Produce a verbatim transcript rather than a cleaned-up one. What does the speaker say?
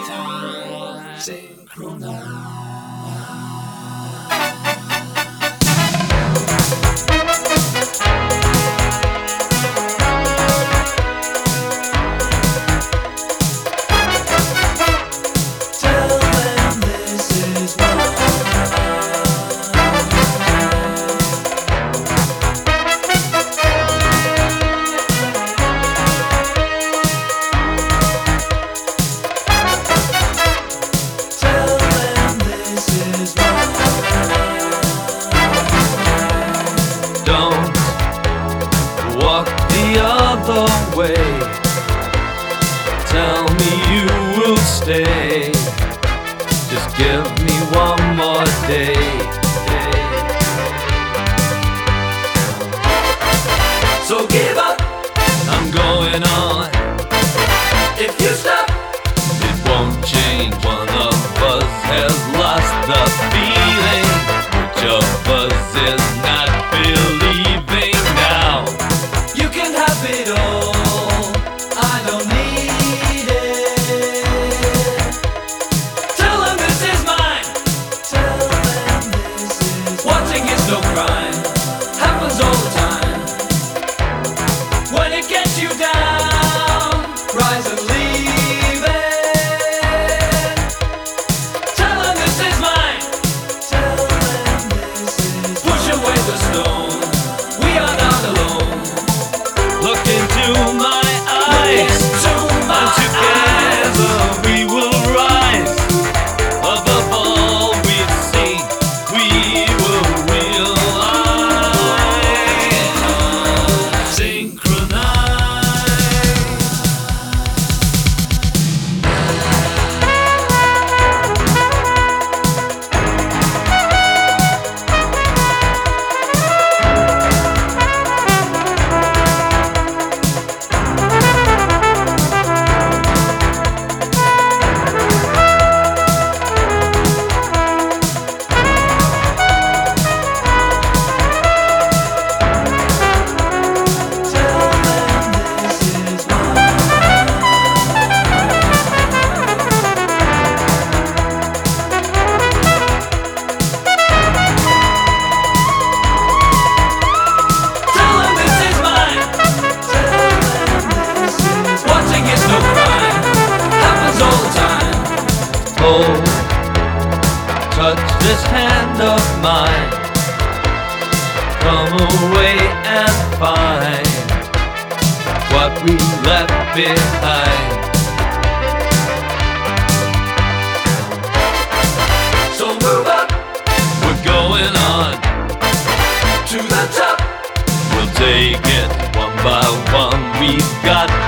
Walk the other way. Tell me you will stay. Just give me one more day. So give up, I'm going on. If you stop, it won't change. One of us has lost the feeling. Which of us is not believing now? You can have it all, I don't need it. Tell them this is mine. Tell them this is mine. Wanting is no crime, happens all the time. When it gets you down, rise and leave it. Tell them this is mine. Tell them this is mine. Push away the stone, we are not alone. Look into my eyes, and together we will rise. Above all we've seen, we will realize. Synchronize. Oh, touch this hand of mine. Come away and find what we left behind. So move up, we're going on to the top. We'll take it one by one. We've got